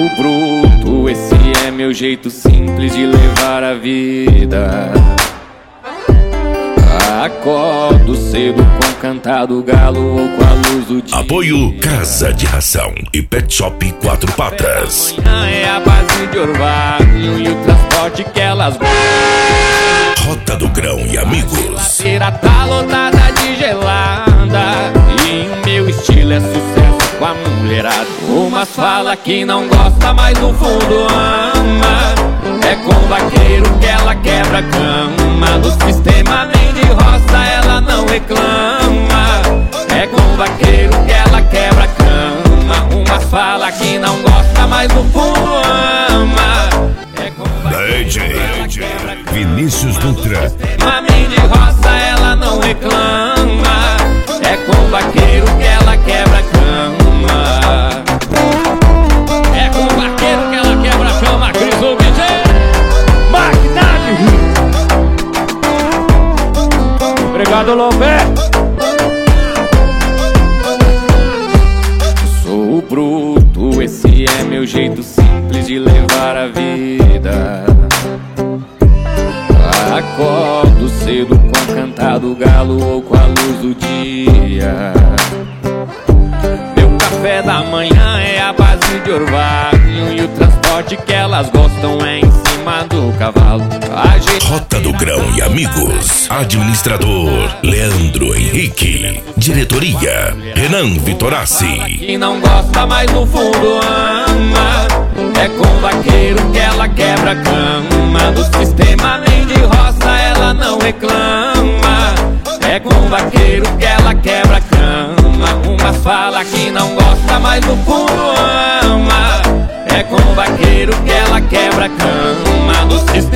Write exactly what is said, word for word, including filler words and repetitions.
Sou bruto, esse é meu jeito simples de levar a vida. Acordo cedo com o cantar do galo ou com a luz do dia. Apoio Casa de Ração e Pet Shop Quatro Patas. Amanhã é a base de orvalho e o transporte que elas... Rota do Grão e Amigos. A feira tá lotada de gelada e o meu estilo é sucesso com a mulherada. Umas fala que não gosta, mas no fundo ama. É com o vaqueiro que ela quebra a cama. Do sistema nem de roça ela não reclama. É com o vaqueiro que ela quebra a cama. Umas fala que não gosta, mas no fundo ama. É com o vaqueiro que ela quebra a cama. Vinícius Dutra. Nem de roça ela não reclama. É com o vaqueiro que ela quebra a cama. É com o vaqueiro que ela quebra a cama. Cris o D J Magnade. Obrigado, Lopé. Sou bruto, esse é meu jeito simples de levar a vida. Acordo cedo com o cantar do galo ou com a luz do dia. Meu café da manhã é a base de orvalho e o transporte que elas gostam é em cima do cavalo. Rota do Grão e Amigos. Administrador Leandro Henrique. Diretoria Renan Vitorassi. Que não gosta, mas no fundo ama. É com o vaqueiro que ela quebra a cama. Do sistema nem de roça ela não reclama. É com o vaqueiro que ela quebra a cama. Umas fala que não gosta, mas no fundo ama. É com o vaqueiro que ela quebra a cama. Do sistema